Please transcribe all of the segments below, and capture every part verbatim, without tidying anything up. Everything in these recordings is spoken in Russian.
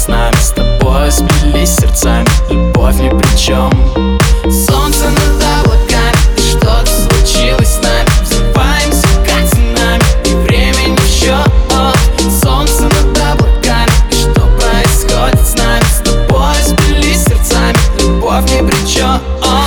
нами с тобой сплелись сердцами, любовь ни при чем. Солнце над облаками, и что-то случилось с нами. Взрываемся как цунами, и время не в счет. Солнце над облаками, и что происходит с нами. С тобой сплелись сердцами, любовь ни при чем.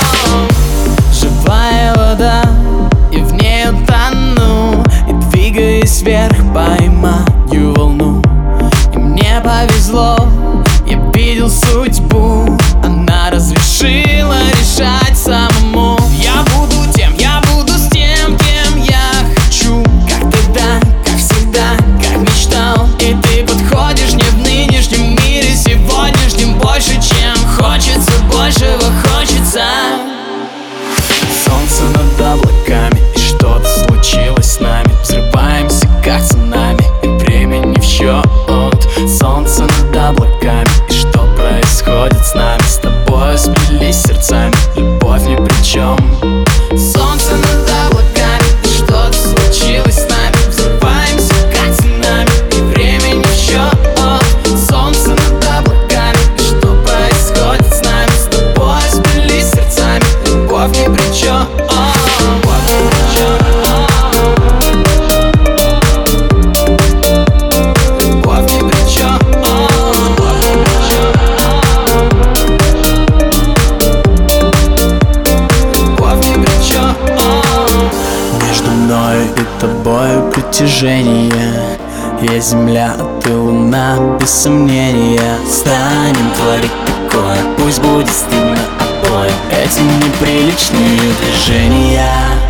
Живая вода, и в ней утону, и двигаясь вверх поймаю волну. И мне повезло, я видел судьбу, она разрешила решать самому. Я буду тем, я буду с тем, кем я хочу. Как тогда, как всегда, как мечтал. И ты подходишь мне в нынешнем мире, сегодняшнем больше, чем хочется, большего хочется. Солнце над облаками, и что-то случилось с нами. Взрываемся как цунами, и время не в счет. Солнце над облаками, и что происходит с нами. С тобой сплелись сердцами, любовь ни при чем. Солнце над облаками, и что-то случилось с нами. Взрываемся как цунами, и время не в счет. Солнце над облаками, и что происходит с нами. С тобой сплелись сердцами, любовь ни при чем. И тобою притяжение. Я земля, а ты луна, без сомнения. Станем творить такое, пусть будет стыдно обоим. Эти неприличные движения.